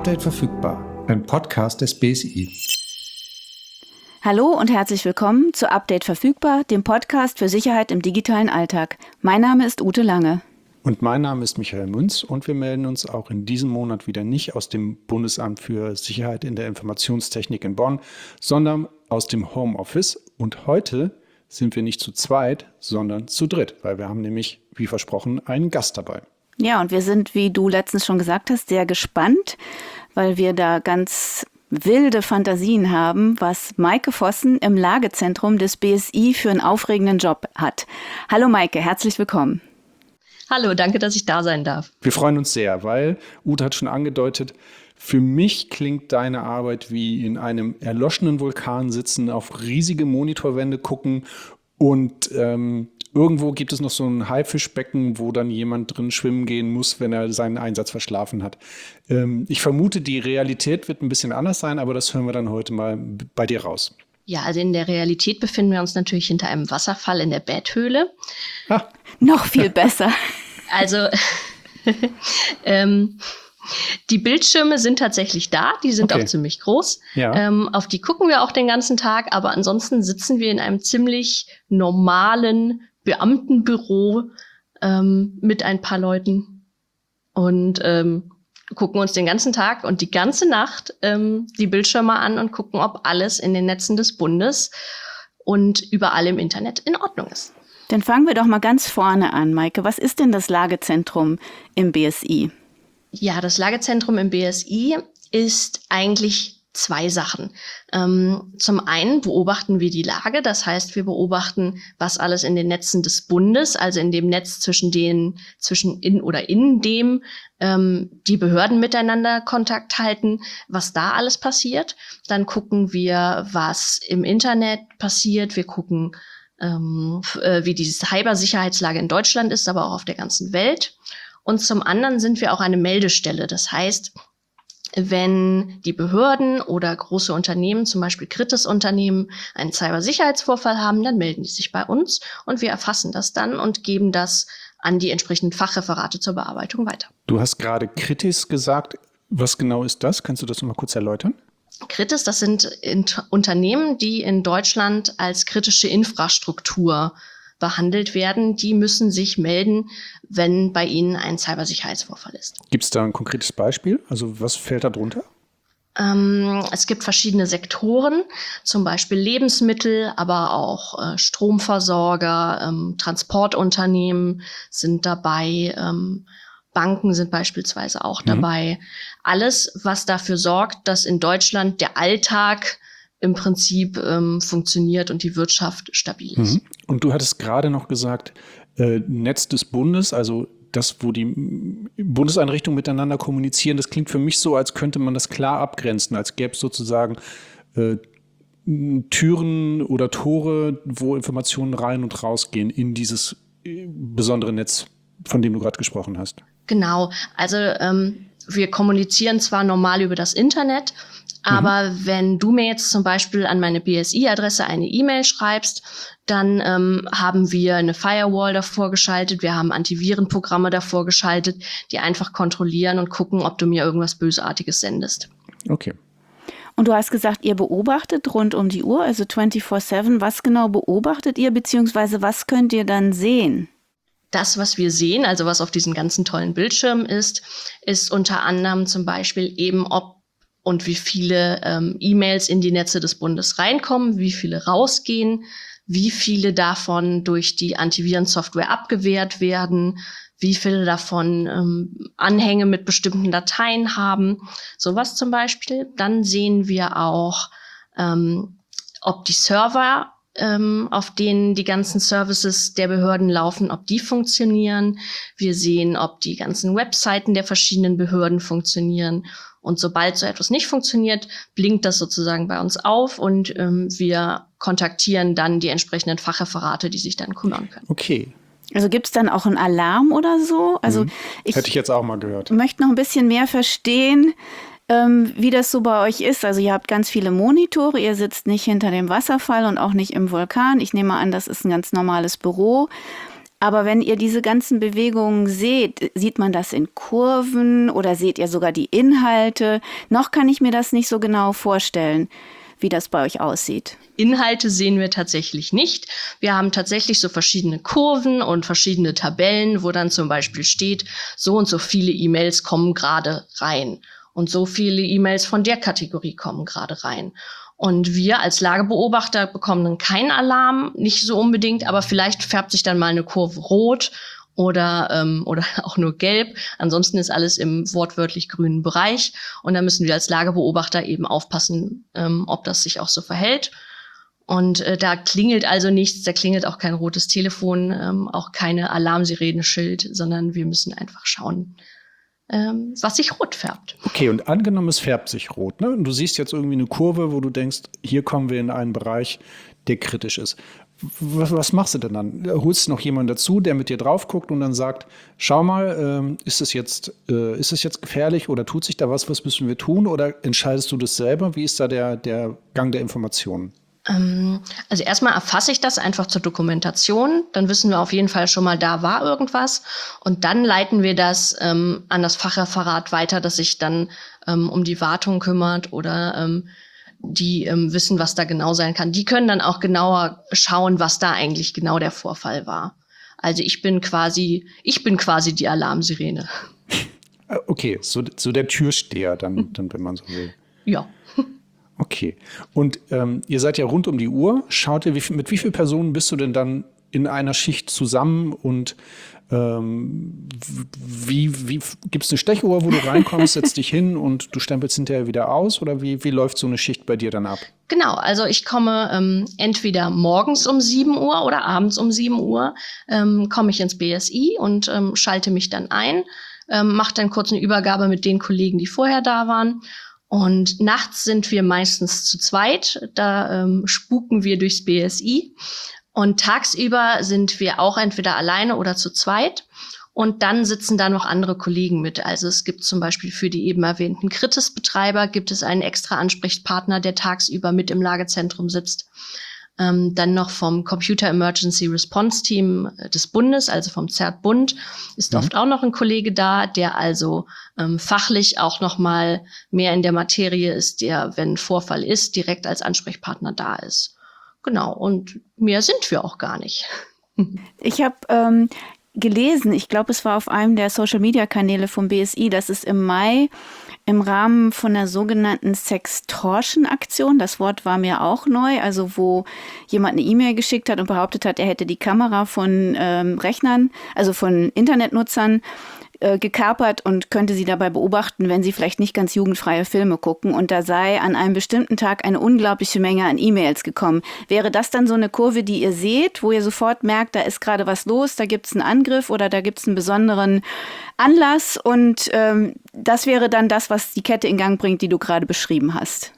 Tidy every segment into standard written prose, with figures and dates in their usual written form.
Update verfügbar, ein Podcast des BSI. Hallo und herzlich willkommen zu Update verfügbar, dem Podcast für Sicherheit im digitalen Alltag. Mein Name ist Ute Lange. Und mein Name ist Michael Münz und wir melden uns auch in diesem Monat wieder nicht aus dem Bundesamt für Sicherheit in der Informationstechnik in Bonn, sondern aus dem Homeoffice. Und heute sind wir nicht zu zweit, sondern zu dritt, weil wir haben nämlich, wie versprochen, einen Gast dabei. Ja, und wir sind, wie du letztens schon gesagt hast, sehr gespannt, weil wir da ganz wilde Fantasien haben, was Maike Vossen im Lagezentrum des BSI für einen aufregenden Job hat. Hallo Maike, herzlich willkommen. Hallo, danke, dass ich da sein darf. Wir freuen uns sehr, weil Ute hat schon angedeutet, für mich klingt deine Arbeit wie in einem erloschenen Vulkan sitzen, auf riesige Monitorwände gucken und irgendwo gibt es noch so ein Haifischbecken, wo dann jemand drin schwimmen gehen muss, wenn er seinen Einsatz verschlafen hat. Ich vermute, die Realität wird ein bisschen anders sein, aber das hören wir dann heute mal bei dir raus. Ja, also in der Realität befinden wir uns natürlich hinter einem Wasserfall in der Betthöhle. Noch viel besser. Also die Bildschirme sind tatsächlich da, die sind auch ziemlich groß. Ja. Auf die gucken wir auch den ganzen Tag, aber ansonsten sitzen wir in einem ziemlich normalen Beamtenbüro mit ein paar Leuten und gucken uns den ganzen Tag und die ganze Nacht die Bildschirme an und gucken, ob alles in den Netzen des Bundes und überall im Internet in Ordnung ist. Dann fangen wir doch mal ganz vorne an, Maike. Was ist denn das Lagezentrum im BSI? Ja, das Lagezentrum im BSI ist eigentlich zwei Sachen. Zum einen beobachten wir die Lage, das heißt, wir beobachten, was alles in den Netzen des Bundes, also in dem Netz in dem die Behörden miteinander Kontakt halten, was da alles passiert. Dann gucken wir, was im Internet passiert. Wir gucken, wie die Cybersicherheitslage in Deutschland ist, aber auch auf der ganzen Welt. Und zum anderen sind wir auch eine Meldestelle. Das heißt, wenn die Behörden oder große Unternehmen, zum Beispiel Kritis-Unternehmen, einen Cybersicherheitsvorfall haben, dann melden die sich bei uns und wir erfassen das dann und geben das an die entsprechenden Fachreferate zur Bearbeitung weiter. Du hast gerade Kritis gesagt. Was genau ist das? Kannst du das noch mal kurz erläutern? Kritis, das sind Unternehmen, die in Deutschland als kritische Infrastruktur behandelt werden. Die müssen sich melden, wenn bei ihnen ein Cybersicherheitsvorfall ist. Gibt es da ein konkretes Beispiel? Also was fällt da drunter? Es gibt verschiedene Sektoren, zum Beispiel Lebensmittel, aber auch Stromversorger, Transportunternehmen sind dabei, Banken sind beispielsweise auch dabei. Alles, was dafür sorgt, dass in Deutschland der Alltag im Prinzip funktioniert und die Wirtschaft stabil ist. Und du hattest gerade noch gesagt, Netz des Bundes, also das, wo die Bundeseinrichtungen miteinander kommunizieren, das klingt für mich so, als könnte man das klar abgrenzen, als gäbe es sozusagen Türen oder Tore, wo Informationen rein und rausgehen in dieses besondere Netz, von dem du gerade gesprochen hast. Genau, also wir kommunizieren zwar normal über das Internet, aber wenn du mir jetzt zum Beispiel an meine BSI-Adresse eine E-Mail schreibst, dann haben wir eine Firewall davor geschaltet, wir haben Antivirenprogramme davor geschaltet, die einfach kontrollieren und gucken, ob du mir irgendwas Bösartiges sendest. Okay. Und du hast gesagt, ihr beobachtet rund um die Uhr, also 24/7. Was genau beobachtet ihr, beziehungsweise was könnt ihr dann sehen? Das, was wir sehen, also was auf diesen ganzen tollen Bildschirmen ist unter anderem zum Beispiel eben, ob und wie viele E-Mails in die Netze des Bundes reinkommen, wie viele rausgehen, wie viele davon durch die Antivirensoftware abgewehrt werden, wie viele davon Anhänge mit bestimmten Dateien haben, sowas zum Beispiel. Dann sehen wir auch, ob die Server, auf denen die ganzen Services der Behörden laufen, ob die funktionieren. Wir sehen, ob die ganzen Webseiten der verschiedenen Behörden funktionieren. Und sobald so etwas nicht funktioniert, blinkt das sozusagen bei uns auf und wir kontaktieren dann die entsprechenden Fachreferate, die sich dann kümmern können. Okay. Also gibt es dann auch einen Alarm oder so? Also Hätte ich jetzt auch mal gehört. Ich möchte noch ein bisschen mehr verstehen, wie das so bei euch ist. Also ihr habt ganz viele Monitore, ihr sitzt nicht hinter dem Wasserfall und auch nicht im Vulkan. Ich nehme an, das ist ein ganz normales Büro. Aber wenn ihr diese ganzen Bewegungen seht, sieht man das in Kurven oder seht ihr sogar die Inhalte? Noch kann ich mir das nicht so genau vorstellen, wie das bei euch aussieht. Inhalte sehen wir tatsächlich nicht. Wir haben tatsächlich so verschiedene Kurven und verschiedene Tabellen, wo dann zum Beispiel steht, so und so viele E-Mails kommen gerade rein und so viele E-Mails von der Kategorie kommen gerade rein. Und wir als Lagebeobachter bekommen dann keinen Alarm, nicht so unbedingt, aber vielleicht färbt sich dann mal eine Kurve rot oder auch nur gelb. Ansonsten ist alles im wortwörtlich grünen Bereich. Und da müssen wir als Lagebeobachter eben aufpassen, ob das sich auch so verhält. Und da klingelt also nichts, da klingelt auch kein rotes Telefon, auch keine Alarmsirene-Schild, sondern wir müssen einfach schauen, was sich rot färbt. Okay, und angenommen, es färbt sich rot, ne? Und du siehst jetzt irgendwie eine Kurve, wo du denkst, hier kommen wir in einen Bereich, der kritisch ist. Was machst du denn dann? Holst du noch jemanden dazu, der mit dir drauf guckt und dann sagt, schau mal, ist es jetzt gefährlich oder tut sich da was müssen wir tun? Oder entscheidest du das selber? Wie ist da der Gang der Informationen? Also erstmal erfasse ich das einfach zur Dokumentation. Dann wissen wir auf jeden Fall schon mal, da war irgendwas. Und dann leiten wir das an das Fachreferat weiter, das sich dann um die Wartung kümmert oder die wissen, was da genau sein kann. Die können dann auch genauer schauen, was da eigentlich genau der Vorfall war. Also ich bin quasi die Alarmsirene. Okay, so der Türsteher dann, wenn man so will. Ja. Okay. Und ihr seid ja rund um die Uhr. Schaut ihr, mit wie vielen Personen bist du denn dann in einer Schicht zusammen und wie gibt es eine Stechuhr, wo du reinkommst, setzt dich hin und du stempelst hinterher wieder aus? Oder wie läuft so eine Schicht bei dir dann ab? Genau, also ich komme entweder morgens um 7 Uhr oder abends um 7 Uhr komme ich ins BSI und schalte mich dann ein, mache dann kurz eine Übergabe mit den Kollegen, die vorher da waren. Und nachts sind wir meistens zu zweit, da spuken wir durchs BSI. Und tagsüber sind wir auch entweder alleine oder zu zweit. Und dann sitzen da noch andere Kollegen mit. Also es gibt zum Beispiel für die eben erwähnten Kritis-Betreiber gibt es einen extra Ansprechpartner, der tagsüber mit im Lagezentrum sitzt. Dann noch vom Computer Emergency Response Team des Bundes, also vom ZERT-Bund, ist oft auch noch ein Kollege da, der also fachlich auch noch mal mehr in der Materie ist, der, wenn Vorfall ist, direkt als Ansprechpartner da ist. Genau, und mehr sind wir auch gar nicht. Ich habe gelesen, ich glaube, es war auf einem der Social-Media-Kanäle vom BSI, dass es im Mai im Rahmen von der sogenannten Sextortion-Aktion, das Wort war mir auch neu, also wo jemand eine E-Mail geschickt hat und behauptet hat, er hätte die Kamera von Rechnern, also von Internetnutzern gekapert und könnte sie dabei beobachten, wenn sie vielleicht nicht ganz jugendfreie Filme gucken. Und da sei an einem bestimmten Tag eine unglaubliche Menge an E-Mails gekommen. Wäre das dann so eine Kurve, die ihr seht, wo ihr sofort merkt, da ist gerade was los, da gibt es einen Angriff oder da gibt es einen besonderen Anlass und das wäre dann das, was die Kette in Gang bringt, die du gerade beschrieben hast?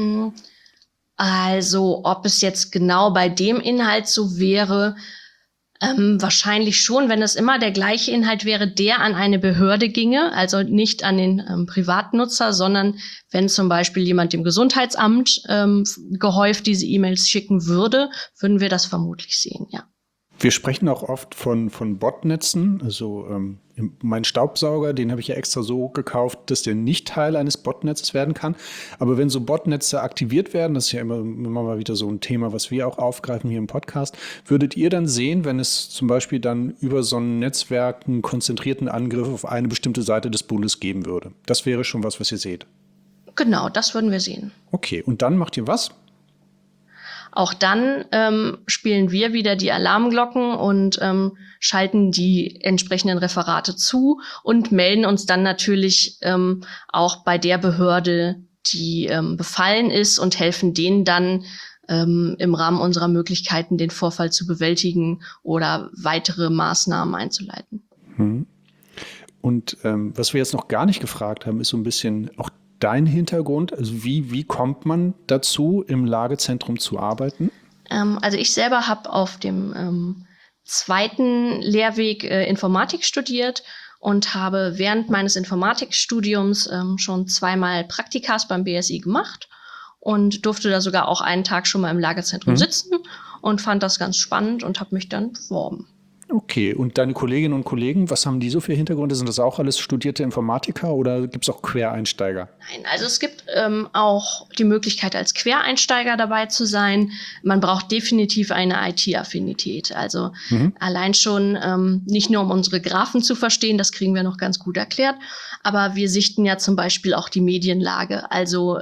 Also, ob es jetzt genau bei dem Inhalt so wäre, wahrscheinlich schon, wenn es immer der gleiche Inhalt wäre, der an eine Behörde ginge, also nicht an den Privatnutzer, sondern wenn zum Beispiel jemand dem Gesundheitsamt gehäuft diese E-Mails schicken würde, würden wir das vermutlich sehen, ja. Wir sprechen auch oft von Botnetzen. Also mein Staubsauger, den habe ich ja extra so gekauft, dass der nicht Teil eines Botnetzes werden kann. Aber wenn so Botnetze aktiviert werden, das ist ja immer mal wieder so ein Thema, was wir auch aufgreifen hier im Podcast, würdet ihr dann sehen, wenn es zum Beispiel dann über so ein Netzwerk einen konzentrierten Angriff auf eine bestimmte Seite des Bundes geben würde? Das wäre schon was ihr seht. Genau, das würden wir sehen. Okay, und dann macht ihr was? Auch dann spielen wir wieder die Alarmglocken und schalten die entsprechenden Referate zu und melden uns dann natürlich auch bei der Behörde, die befallen ist und helfen denen dann im Rahmen unserer Möglichkeiten, den Vorfall zu bewältigen oder weitere Maßnahmen einzuleiten. Und was wir jetzt noch gar nicht gefragt haben, ist so ein bisschen auch dein Hintergrund, also wie kommt man dazu, im Lagezentrum zu arbeiten? Also ich selber habe auf dem zweiten Lehrweg Informatik studiert und habe während meines Informatikstudiums schon 2-mal Praktikas beim BSI gemacht und durfte da sogar auch einen Tag schon mal im Lagezentrum sitzen und fand das ganz spannend und habe mich dann beworben. Okay, und deine Kolleginnen und Kollegen, was haben die so für Hintergründe? Sind das auch alles studierte Informatiker oder gibt es auch Quereinsteiger? Nein, also es gibt auch die Möglichkeit, als Quereinsteiger dabei zu sein. Man braucht definitiv eine IT-Affinität. Also allein schon nicht nur, um unsere Graphen zu verstehen, das kriegen wir noch ganz gut erklärt, aber wir sichten ja zum Beispiel auch die Medienlage, also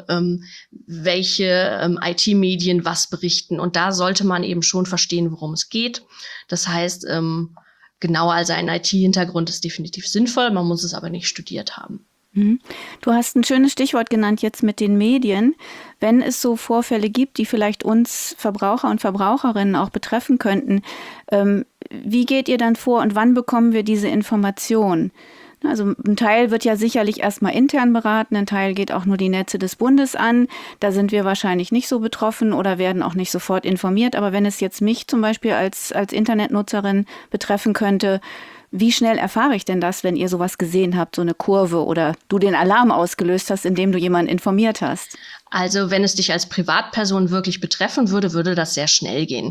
welche IT-Medien was berichten. Und da sollte man eben schon verstehen, worum es geht. Das heißt, genau, also ein IT-Hintergrund ist definitiv sinnvoll, man muss es aber nicht studiert haben. Du hast ein schönes Stichwort genannt jetzt mit den Medien. Wenn es so Vorfälle gibt, die vielleicht uns Verbraucher und Verbraucherinnen auch betreffen könnten, wie geht ihr dann vor und wann bekommen wir diese Information? Also ein Teil wird ja sicherlich erstmal intern beraten, ein Teil geht auch nur die Netze des Bundes an. Da sind wir wahrscheinlich nicht so betroffen oder werden auch nicht sofort informiert. Aber wenn es jetzt mich zum Beispiel als Internetnutzerin betreffen könnte, wie schnell erfahre ich denn das, wenn ihr sowas gesehen habt, so eine Kurve oder du den Alarm ausgelöst hast, indem du jemanden informiert hast? Also wenn es dich als Privatperson wirklich betreffen würde, würde das sehr schnell gehen.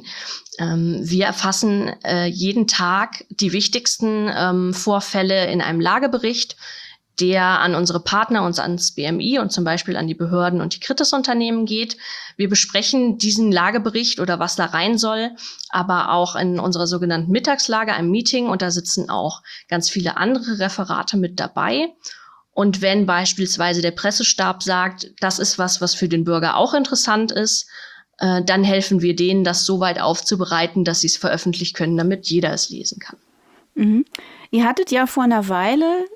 Wir erfassen jeden Tag die wichtigsten Vorfälle in einem Lagebericht, der an unsere Partner und ans BMI und zum Beispiel an die Behörden und die Kritisunternehmen geht. Wir besprechen diesen Lagebericht oder was da rein soll, aber auch in unserer sogenannten Mittagslage, einem Meeting, und da sitzen auch ganz viele andere Referate mit dabei. Und wenn beispielsweise der Pressestab sagt, das ist was für den Bürger auch interessant ist, dann helfen wir denen, das so weit aufzubereiten, dass sie es veröffentlichen können, damit jeder es lesen kann. Mhm. Ihr hattet ja vor einer Weile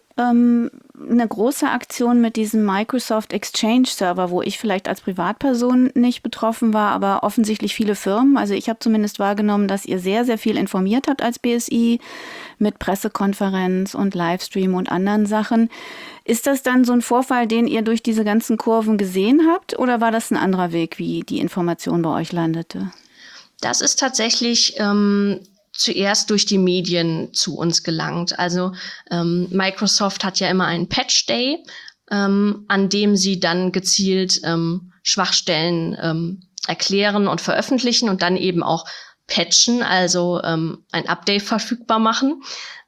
eine große Aktion mit diesem Microsoft Exchange Server, wo ich vielleicht als Privatperson nicht betroffen war, aber offensichtlich viele Firmen. Also ich habe zumindest wahrgenommen, dass ihr sehr, sehr viel informiert habt als BSI mit Pressekonferenz und Livestream und anderen Sachen. Ist das dann so ein Vorfall, den ihr durch diese ganzen Kurven gesehen habt, oder war das ein anderer Weg, wie die Information bei euch landete? Das ist tatsächlich zuerst durch die Medien zu uns gelangt. Also Microsoft hat ja immer einen Patch Day, an dem sie dann gezielt Schwachstellen erklären und veröffentlichen und dann eben auch patchen, also ein Update verfügbar machen.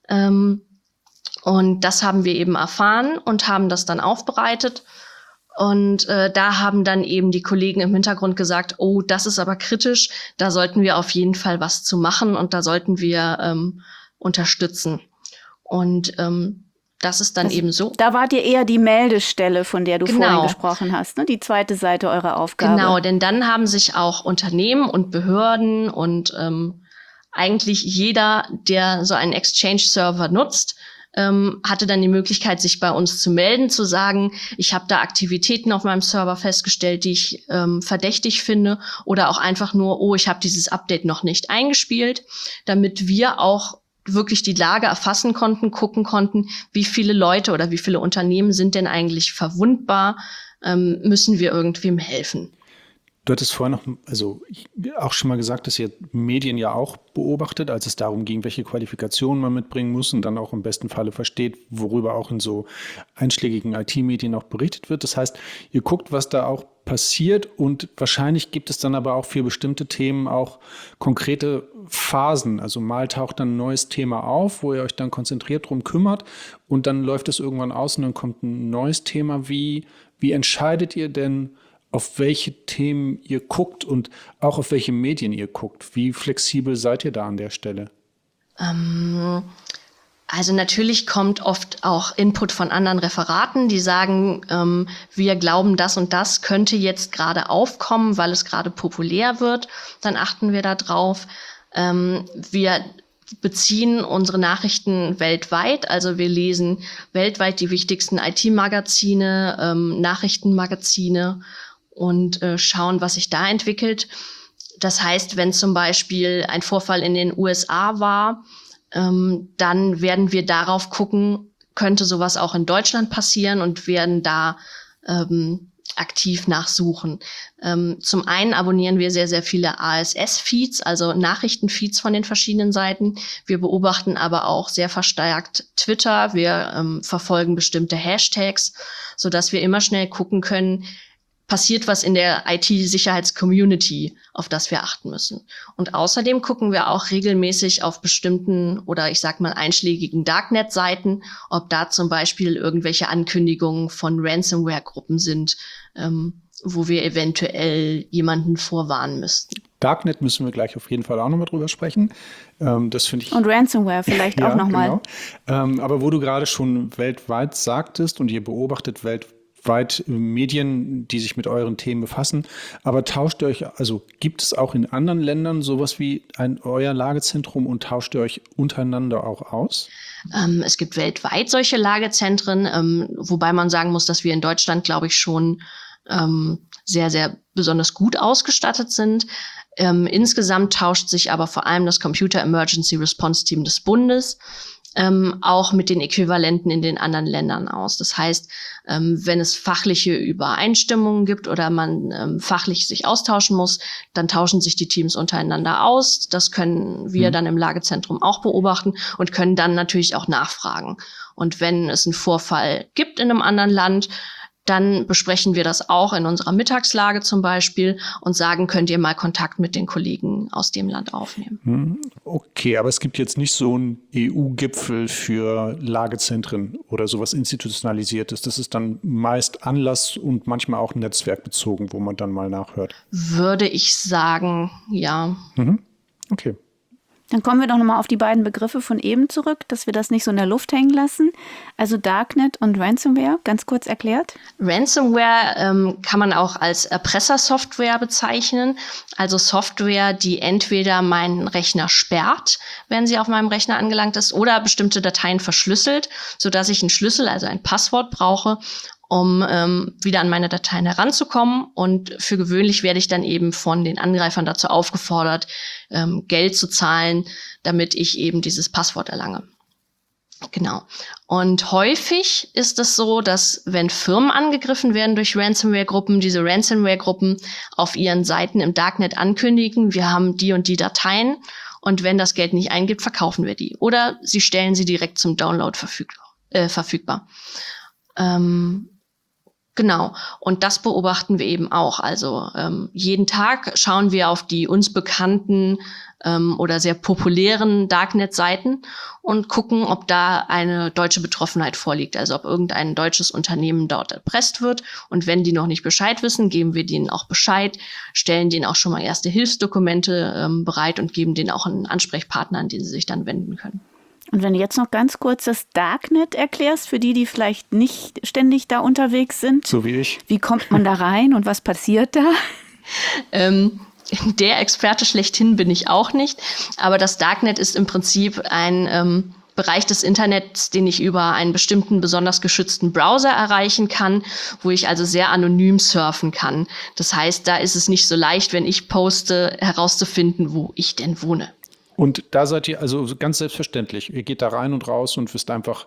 Und das haben wir eben erfahren und haben das dann aufbereitet. Und da haben dann eben die Kollegen im Hintergrund gesagt, oh, das ist aber kritisch, da sollten wir auf jeden Fall was zu machen und da sollten wir unterstützen. Und das ist dann also eben so. Da wart ihr eher die Meldestelle, von der du vorhin gesprochen hast, ne? Die zweite Seite eurer Aufgabe. Genau, denn dann haben sich auch Unternehmen und Behörden und eigentlich jeder, der so einen Exchange-Server nutzt, hatte dann die Möglichkeit, sich bei uns zu melden, zu sagen, ich habe da Aktivitäten auf meinem Server festgestellt, die ich verdächtig finde, oder auch einfach nur, oh, ich habe dieses Update noch nicht eingespielt, damit wir auch wirklich die Lage erfassen konnten, gucken konnten, wie viele Leute oder wie viele Unternehmen sind denn eigentlich verwundbar, müssen wir irgendwem helfen. Du hattest vorhin auch schon mal gesagt, dass ihr Medien ja auch beobachtet, als es darum ging, welche Qualifikationen man mitbringen muss und dann auch im besten Falle versteht, worüber auch in so einschlägigen IT-Medien auch berichtet wird. Das heißt, ihr guckt, was da auch passiert und wahrscheinlich gibt es dann aber auch für bestimmte Themen auch konkrete Phasen. Also mal taucht dann ein neues Thema auf, wo ihr euch dann konzentriert drum kümmert und dann läuft es irgendwann aus und dann kommt ein neues Thema. Wie entscheidet ihr denn, auf welche Themen ihr guckt und auch auf welche Medien ihr guckt? Wie flexibel seid ihr da an der Stelle? Also natürlich kommt oft auch Input von anderen Referaten, die sagen, wir glauben, das und das könnte jetzt gerade aufkommen, weil es gerade populär wird. Dann achten wir da drauf. Wir beziehen unsere Nachrichten weltweit. Also wir lesen weltweit die wichtigsten IT-Magazine, Nachrichtenmagazine und schauen, was sich da entwickelt. Das heißt, wenn zum Beispiel ein Vorfall in den USA war, dann werden wir darauf gucken, könnte sowas auch in Deutschland passieren und werden da aktiv nachsuchen. Zum einen abonnieren wir sehr, sehr viele RSS-Feeds, also Nachrichtenfeeds von den verschiedenen Seiten. Wir beobachten aber auch sehr verstärkt Twitter. Wir verfolgen bestimmte Hashtags, sodass wir immer schnell gucken können, passiert was in der IT-Sicherheits-Community, auf das wir achten müssen. Und außerdem gucken wir auch regelmäßig auf bestimmten oder ich sag mal einschlägigen Darknet-Seiten, ob da zum Beispiel irgendwelche Ankündigungen von Ransomware-Gruppen sind, wo wir eventuell jemanden vorwarnen müssten. Darknet müssen wir gleich auf jeden Fall auch nochmal drüber sprechen. Das finde ich. Und Ransomware vielleicht auch nochmal. Genau. Aber wo du gerade schon weltweit sagtest und ihr beobachtet weltweit Medien, die sich mit euren Themen befassen, aber gibt es auch in anderen Ländern sowas wie euer Lagezentrum und tauscht ihr euch untereinander auch aus? Es gibt weltweit solche Lagezentren, wobei man sagen muss, dass wir in Deutschland, glaube ich, schon sehr, sehr besonders gut ausgestattet sind. Insgesamt tauscht sich aber vor allem das Computer Emergency Response Team des Bundes auch mit den Äquivalenten in den anderen Ländern aus. Das heißt, wenn es fachliche Übereinstimmungen gibt oder man fachlich sich austauschen muss, dann tauschen sich die Teams untereinander aus. Das können wir dann im Lagezentrum auch beobachten und können dann natürlich auch nachfragen. Und wenn es einen Vorfall gibt in einem anderen Land, dann besprechen wir das auch in unserer Mittagslage zum Beispiel und sagen, könnt ihr mal Kontakt mit den Kollegen aus dem Land aufnehmen. Okay, aber es gibt jetzt nicht so einen EU-Gipfel für Lagezentren oder sowas Institutionalisiertes. Das ist dann meist Anlass und manchmal auch netzwerkbezogen, wo man dann mal nachhört. Würde ich sagen, ja. Okay. Dann kommen wir doch nochmal auf die beiden Begriffe von eben zurück, dass wir das nicht so in der Luft hängen lassen. Also Darknet und Ransomware, ganz kurz erklärt. Ransomware kann man auch als Erpressersoftware bezeichnen. Also Software, die entweder meinen Rechner sperrt, wenn sie auf meinem Rechner angelangt ist, oder bestimmte Dateien verschlüsselt, sodass ich einen Schlüssel, also ein Passwort brauche, um wieder an meine Dateien heranzukommen. Und für gewöhnlich werde ich dann eben von den Angreifern dazu aufgefordert, Geld zu zahlen, damit ich eben dieses Passwort erlange. Genau. Und häufig ist es so, dass wenn Firmen angegriffen werden durch Ransomware-Gruppen, diese Ransomware-Gruppen auf ihren Seiten im Darknet ankündigen, wir haben die und die Dateien und wenn das Geld nicht eingibt, verkaufen wir die. Oder sie stellen sie direkt zum Download verfügbar. Genau. Und das beobachten wir eben auch. Also jeden Tag schauen wir auf die uns bekannten oder sehr populären Darknet-Seiten und gucken, ob da eine deutsche Betroffenheit vorliegt. Also ob irgendein deutsches Unternehmen dort erpresst wird. Und wenn die noch nicht Bescheid wissen, geben wir denen auch Bescheid, stellen denen auch schon mal erste Hilfsdokumente bereit und geben denen auch einen Ansprechpartner, an den sie sich dann wenden können. Und wenn du jetzt noch ganz kurz das Darknet erklärst, für die vielleicht nicht ständig da unterwegs sind. So wie ich. Wie kommt man da rein und was passiert da? Der Experte schlechthin bin ich auch nicht. Aber das Darknet ist im Prinzip ein Bereich des Internets, den ich über einen bestimmten besonders geschützten Browser erreichen kann, wo ich also sehr anonym surfen kann. Das heißt, da ist es nicht so leicht, wenn ich poste, herauszufinden, wo ich denn wohne. Und da seid ihr also ganz selbstverständlich. Ihr geht da rein und raus und wisst einfach,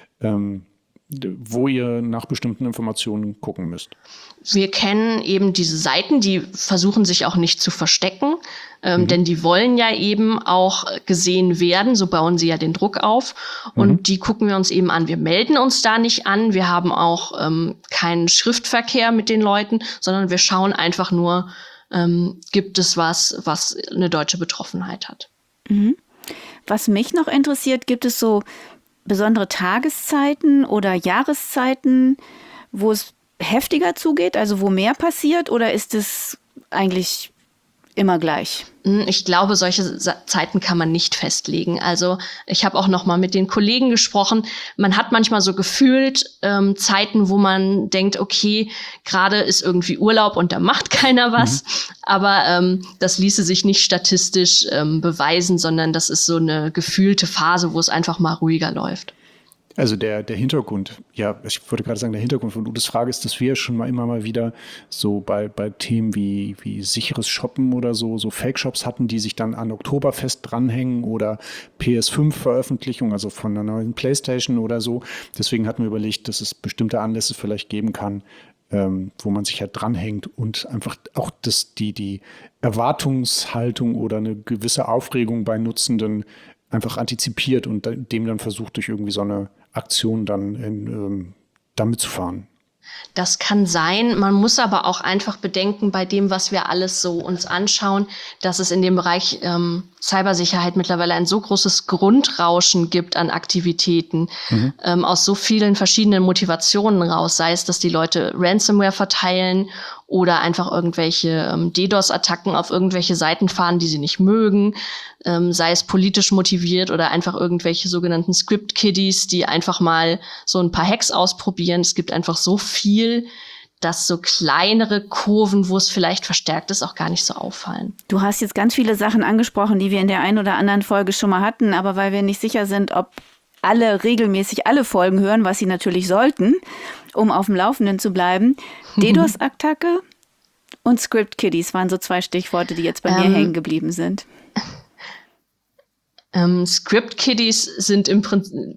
wo ihr nach bestimmten Informationen gucken müsst. Wir kennen eben diese Seiten, die versuchen sich auch nicht zu verstecken, denn die wollen ja eben auch gesehen werden, so bauen sie ja den Druck auf und die gucken wir uns eben an. Wir melden uns da nicht an, wir haben auch keinen Schriftverkehr mit den Leuten, sondern wir schauen einfach nur, gibt es was eine deutsche Betroffenheit hat. Was mich noch interessiert, gibt es so besondere Tageszeiten oder Jahreszeiten, wo es heftiger zugeht, also wo mehr passiert, oder ist es eigentlich immer gleich? Ich glaube, solche Zeiten kann man nicht festlegen. Also ich habe auch noch mal mit den Kollegen gesprochen. Man hat manchmal so gefühlt Zeiten, wo man denkt, okay, gerade ist irgendwie Urlaub und da macht keiner was. Aber das ließe sich nicht statistisch beweisen, sondern das ist so eine gefühlte Phase, wo es einfach mal ruhiger läuft. Also der Hintergrund, ja, ich wollte gerade sagen, der Hintergrund von Utes Frage ist, dass wir schon immer mal wieder so bei Themen wie sicheres Shoppen oder so Fake-Shops hatten, die sich dann an Oktoberfest dranhängen oder PS5-Veröffentlichung, also von einer neuen Playstation oder so. Deswegen hatten wir überlegt, dass es bestimmte Anlässe vielleicht geben kann, wo man sich halt dranhängt und einfach auch die Erwartungshaltung oder eine gewisse Aufregung bei Nutzenden einfach antizipiert und dem dann versucht, durch irgendwie so eine Aktion dann damit zu fahren. Das kann sein. Man muss aber auch einfach bedenken, bei dem, was wir alles so uns anschauen, dass es in dem Bereich Cybersicherheit mittlerweile ein so großes Grundrauschen gibt an Aktivitäten, aus so vielen verschiedenen Motivationen raus, sei es, dass die Leute Ransomware verteilen oder einfach irgendwelche DDoS-Attacken auf irgendwelche Seiten fahren, die sie nicht mögen, sei es politisch motiviert oder einfach irgendwelche sogenannten Script-Kiddies, die einfach mal so ein paar Hacks ausprobieren. Es gibt einfach so viel, dass so kleinere Kurven, wo es vielleicht verstärkt ist, auch gar nicht so auffallen. Du hast jetzt ganz viele Sachen angesprochen, die wir in der einen oder anderen Folge schon mal hatten, aber weil wir nicht sicher sind, ob alle regelmäßig alle Folgen hören, was sie natürlich sollten, um auf dem Laufenden zu bleiben. DDoS-Attacke und Script-Kiddies waren so 2 Stichworte, die jetzt bei mir hängen geblieben sind. Script-Kiddies sind im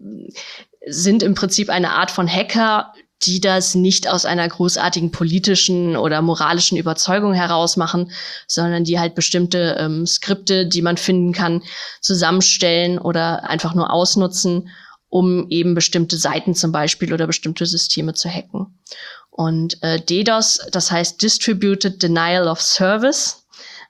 Prinzip eine Art von Hacker, die das nicht aus einer großartigen politischen oder moralischen Überzeugung heraus machen, sondern die halt bestimmte Skripte, die man finden kann, zusammenstellen oder einfach nur ausnutzen, um eben bestimmte Seiten zum Beispiel oder bestimmte Systeme zu hacken. Und DDoS, das heißt Distributed Denial of Service,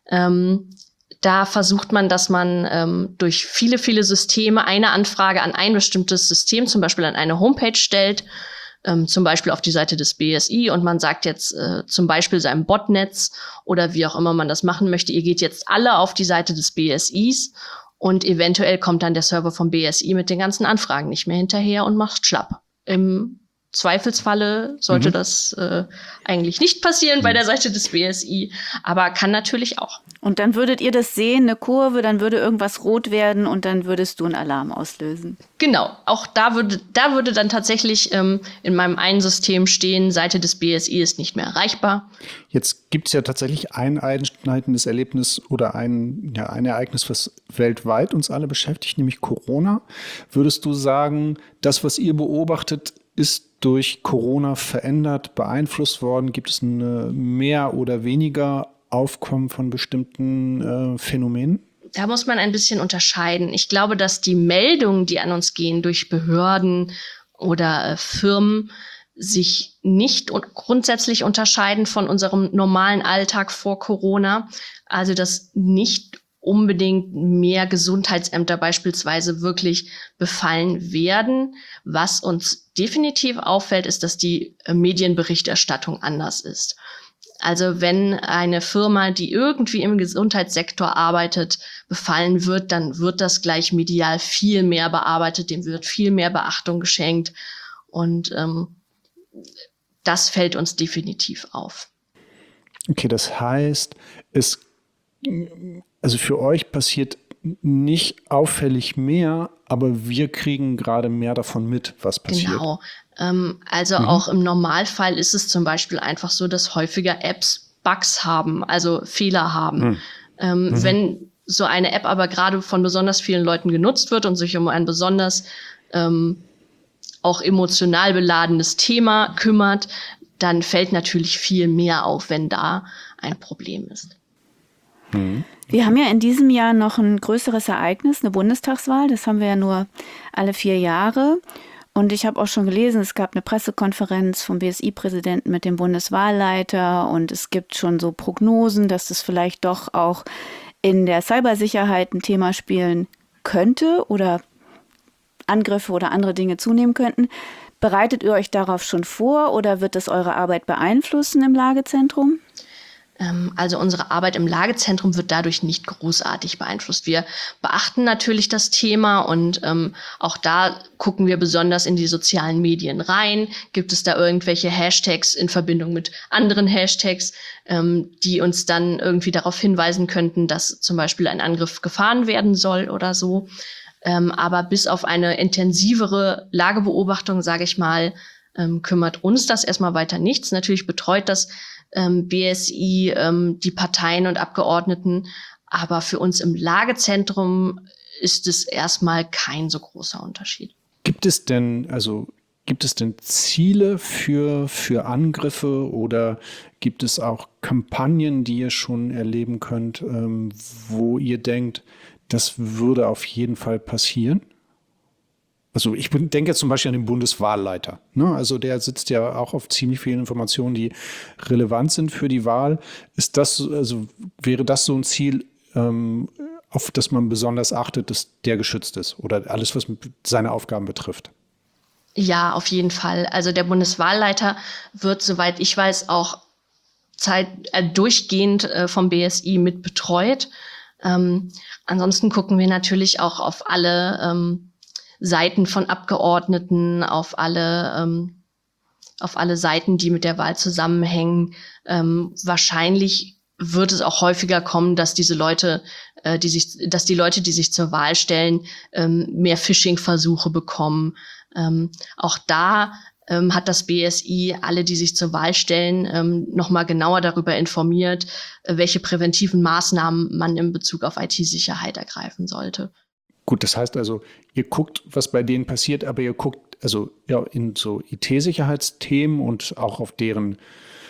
da versucht man, dass man durch viele, viele Systeme eine Anfrage an ein bestimmtes System, zum Beispiel an eine Homepage stellt, zum Beispiel auf die Seite des BSI, und man sagt jetzt zum Beispiel seinem Botnetz oder wie auch immer man das machen möchte, ihr geht jetzt alle auf die Seite des BSIs und eventuell kommt dann der Server vom BSI mit den ganzen Anfragen nicht mehr hinterher und macht schlapp. Im Zweifelsfalle sollte das eigentlich nicht passieren bei der Seite des BSI, aber kann natürlich auch. Und dann würdet ihr das sehen, eine Kurve, dann würde irgendwas rot werden und dann würdest du einen Alarm auslösen. Genau, auch da würde dann tatsächlich in meinem einen System stehen, Seite des BSI ist nicht mehr erreichbar. Jetzt gibt es ja tatsächlich ein einschneidendes Erlebnis oder ein Ereignis, was weltweit uns alle beschäftigt, nämlich Corona. Würdest du sagen, das, was ihr beobachtet, ist durch Corona verändert, beeinflusst worden? Gibt es ein mehr oder weniger Aufkommen von bestimmten Phänomenen? Da muss man ein bisschen unterscheiden. Ich glaube, dass die Meldungen, die an uns gehen durch Behörden oder Firmen, sich nicht grundsätzlich unterscheiden von unserem normalen Alltag vor Corona. Also, dass nicht unbedingt mehr Gesundheitsämter beispielsweise wirklich befallen werden. Was uns definitiv auffällt, ist, dass die Medienberichterstattung anders ist. Also wenn eine Firma, die irgendwie im Gesundheitssektor arbeitet, befallen wird, dann wird das gleich medial viel mehr bearbeitet, dem wird viel mehr Beachtung geschenkt, und das fällt uns definitiv auf. Okay, das heißt, also für euch passiert nicht auffällig mehr, aber wir kriegen gerade mehr davon mit, was passiert. Genau. Auch im Normalfall ist es zum Beispiel einfach so, dass häufiger Apps Bugs haben, also Fehler haben. Wenn so eine App aber gerade von besonders vielen Leuten genutzt wird und sich um ein besonders auch emotional beladenes Thema kümmert, dann fällt natürlich viel mehr auf, wenn da ein Problem ist. Wir haben ja in diesem Jahr noch ein größeres Ereignis, eine Bundestagswahl. Das haben wir ja nur alle 4 Jahre. Und ich habe auch schon gelesen, es gab eine Pressekonferenz vom BSI-Präsidenten mit dem Bundeswahlleiter. Und es gibt schon so Prognosen, dass das vielleicht doch auch in der Cybersicherheit ein Thema spielen könnte oder Angriffe oder andere Dinge zunehmen könnten. Bereitet ihr euch darauf schon vor oder wird das eure Arbeit beeinflussen im Lagezentrum? Also unsere Arbeit im Lagezentrum wird dadurch nicht großartig beeinflusst. Wir beachten natürlich das Thema und auch da gucken wir besonders in die sozialen Medien rein. Gibt es da irgendwelche Hashtags in Verbindung mit anderen Hashtags, die uns dann irgendwie darauf hinweisen könnten, dass zum Beispiel ein Angriff gefahren werden soll oder so. Aber bis auf eine intensivere Lagebeobachtung, sage ich mal, kümmert uns das erstmal weiter nichts. Natürlich betreut das BSI, die Parteien und Abgeordneten. Aber für uns im Lagezentrum ist es erstmal kein so großer Unterschied. Gibt es denn Ziele für Angriffe oder gibt es auch Kampagnen, die ihr schon erleben könnt, wo ihr denkt, das würde auf jeden Fall passieren? Also ich denke jetzt zum Beispiel an den Bundeswahlleiter. Ne? Also der sitzt ja auch auf ziemlich vielen Informationen, die relevant sind für die Wahl. Wäre das so ein Ziel, auf das man besonders achtet, dass der geschützt ist oder alles, was seine Aufgaben betrifft? Ja, auf jeden Fall. Also der Bundeswahlleiter wird, soweit ich weiß, auch durchgehend vom BSI mit betreut. Ansonsten gucken wir natürlich auch auf alle Seiten von Abgeordneten, auf alle Seiten, die mit der Wahl zusammenhängen. Wahrscheinlich wird es auch häufiger kommen, dass die Leute, die sich zur Wahl stellen, mehr Phishing-Versuche bekommen. Auch da hat das BSI alle, die sich zur Wahl stellen, nochmal genauer darüber informiert, welche präventiven Maßnahmen man in Bezug auf IT-Sicherheit ergreifen sollte. Gut, das heißt also, ihr guckt, was bei denen passiert, aber ihr guckt also ja, in so IT-Sicherheitsthemen und auch auf deren,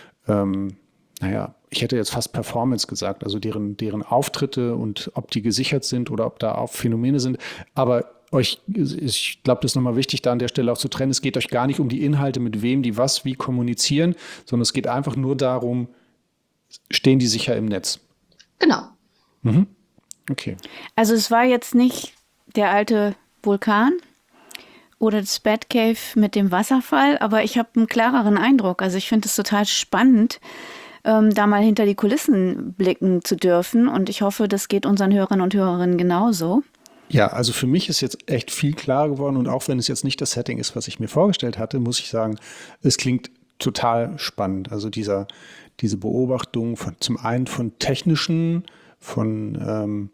ich hätte jetzt fast Performance gesagt, also deren Auftritte und ob die gesichert sind oder ob da auch Phänomene sind. Aber ich glaube, das ist nochmal wichtig, da an der Stelle auch zu trennen. Es geht euch gar nicht um die Inhalte, mit wem die was, wie kommunizieren, sondern es geht einfach nur darum, stehen die sicher im Netz? Genau. Mhm. Okay. Also es war jetzt nicht der alte Vulkan oder das Batcave mit dem Wasserfall, aber ich habe einen klareren Eindruck. Also ich finde es total spannend, da mal hinter die Kulissen blicken zu dürfen. Und ich hoffe, das geht unseren Hörern und Hörerinnen genauso. Ja, also für mich ist jetzt echt viel klar geworden und auch wenn es jetzt nicht das Setting ist, was ich mir vorgestellt hatte, muss ich sagen, es klingt total spannend. Also diese Beobachtung zum einen von technischen, von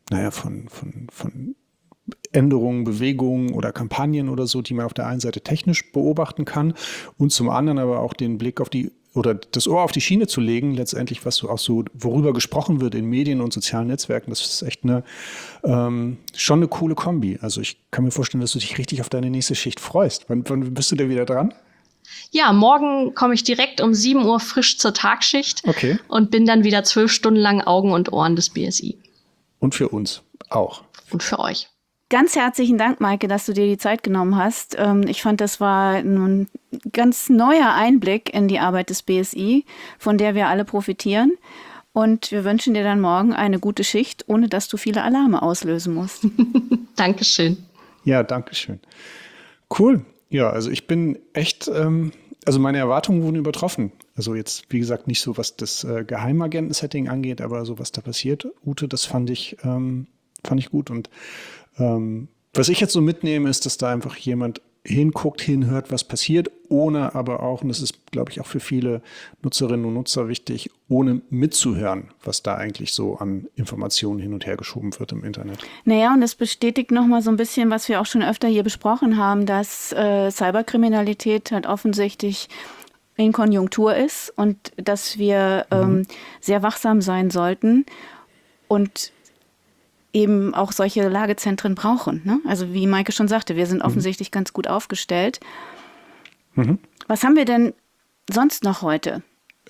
Änderungen, Bewegungen oder Kampagnen oder so, die man auf der einen Seite technisch beobachten kann und zum anderen aber auch den Blick auf das Ohr auf die Schiene zu legen, letztendlich, worüber gesprochen wird in Medien und sozialen Netzwerken. Das ist echt schon eine coole Kombi. Also ich kann mir vorstellen, dass du dich richtig auf deine nächste Schicht freust. Wann bist du da wieder dran? Ja, morgen komme ich direkt um 7 Uhr frisch zur Tagschicht. Okay. Und bin dann wieder 12 Stunden lang Augen und Ohren des BSI. Und für uns auch. Und für euch. Ganz herzlichen Dank, Maike, dass du dir die Zeit genommen hast. Ich fand, das war ein ganz neuer Einblick in die Arbeit des BSI, von der wir alle profitieren. Und wir wünschen dir dann morgen eine gute Schicht, ohne dass du viele Alarme auslösen musst. Dankeschön. Ja, dankeschön. Cool. Ja, also ich bin echt, meine Erwartungen wurden übertroffen. Also jetzt, wie gesagt, nicht so, was das Geheimagenten-Setting angeht, aber so, was da passiert, Ute, das fand ich gut. Und was ich jetzt so mitnehme, ist, dass da einfach jemand hinguckt, hinhört, was passiert, ohne aber auch, und das ist, glaube ich, auch für viele Nutzerinnen und Nutzer wichtig, ohne mitzuhören, was da eigentlich so an Informationen hin und her geschoben wird im Internet. Naja, und das bestätigt nochmal so ein bisschen, was wir auch schon öfter hier besprochen haben, dass Cyberkriminalität halt offensichtlich in Konjunktur ist und dass wir sehr wachsam sein sollten und eben auch solche Lagezentren brauchen. Ne? Also wie Maike schon sagte, wir sind offensichtlich ganz gut aufgestellt. Was haben wir denn sonst noch heute?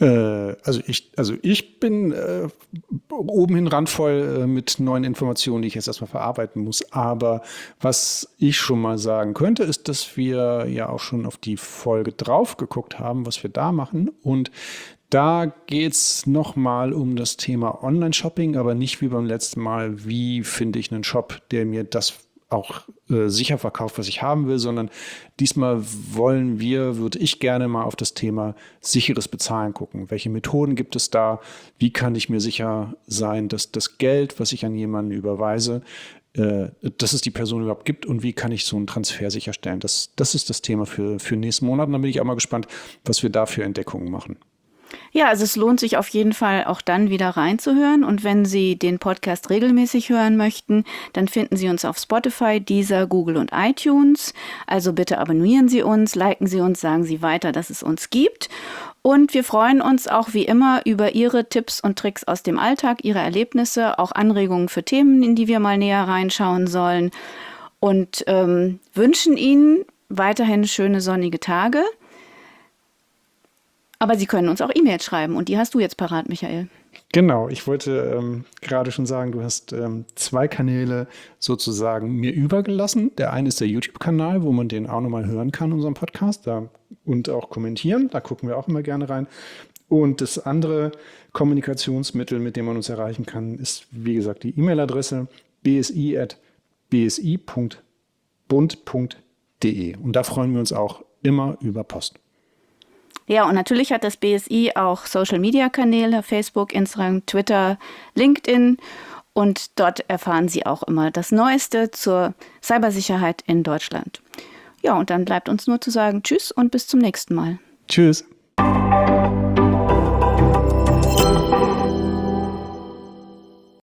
Ich bin obenhin randvoll mit neuen Informationen, die ich jetzt erstmal verarbeiten muss. Aber was ich schon mal sagen könnte, ist, dass wir ja auch schon auf die Folge drauf geguckt haben, was wir da machen. Und da geht es nochmal um das Thema Online-Shopping, aber nicht wie beim letzten Mal, wie finde ich einen Shop, der mir das auch sicher verkauft, was ich haben will, sondern diesmal würde ich gerne mal auf das Thema sicheres Bezahlen gucken. Welche Methoden gibt es da? Wie kann ich mir sicher sein, dass das Geld, was ich an jemanden überweise, dass es die Person überhaupt gibt und wie kann ich so einen Transfer sicherstellen? Das ist das Thema für nächsten Monat. Und dann bin ich auch mal gespannt, was wir da für Entdeckungen machen. Ja, also es lohnt sich auf jeden Fall auch dann wieder reinzuhören. Und wenn Sie den Podcast regelmäßig hören möchten, dann finden Sie uns auf Spotify, Deezer, Google und iTunes. Also bitte abonnieren Sie uns, liken Sie uns, sagen Sie weiter, dass es uns gibt. Und wir freuen uns auch wie immer über Ihre Tipps und Tricks aus dem Alltag, Ihre Erlebnisse, auch Anregungen für Themen, in die wir mal näher reinschauen sollen. Und wünschen Ihnen weiterhin schöne sonnige Tage. Aber Sie können uns auch E-Mails schreiben und die hast du jetzt parat, Michael. Genau, ich wollte gerade schon sagen, du hast 2 Kanäle sozusagen mir übergelassen. Der eine ist der YouTube-Kanal, wo man den auch nochmal hören kann, unseren Podcast, und auch kommentieren. Da gucken wir auch immer gerne rein. Und das andere Kommunikationsmittel, mit dem man uns erreichen kann, ist, wie gesagt, die E-Mail-Adresse bsi@bsi.bund.de. Und da freuen wir uns auch immer über Post. Ja, und natürlich hat das BSI auch Social-Media-Kanäle, Facebook, Instagram, Twitter, LinkedIn. Und dort erfahren Sie auch immer das Neueste zur Cybersicherheit in Deutschland. Ja, und dann bleibt uns nur zu sagen Tschüss und bis zum nächsten Mal. Tschüss.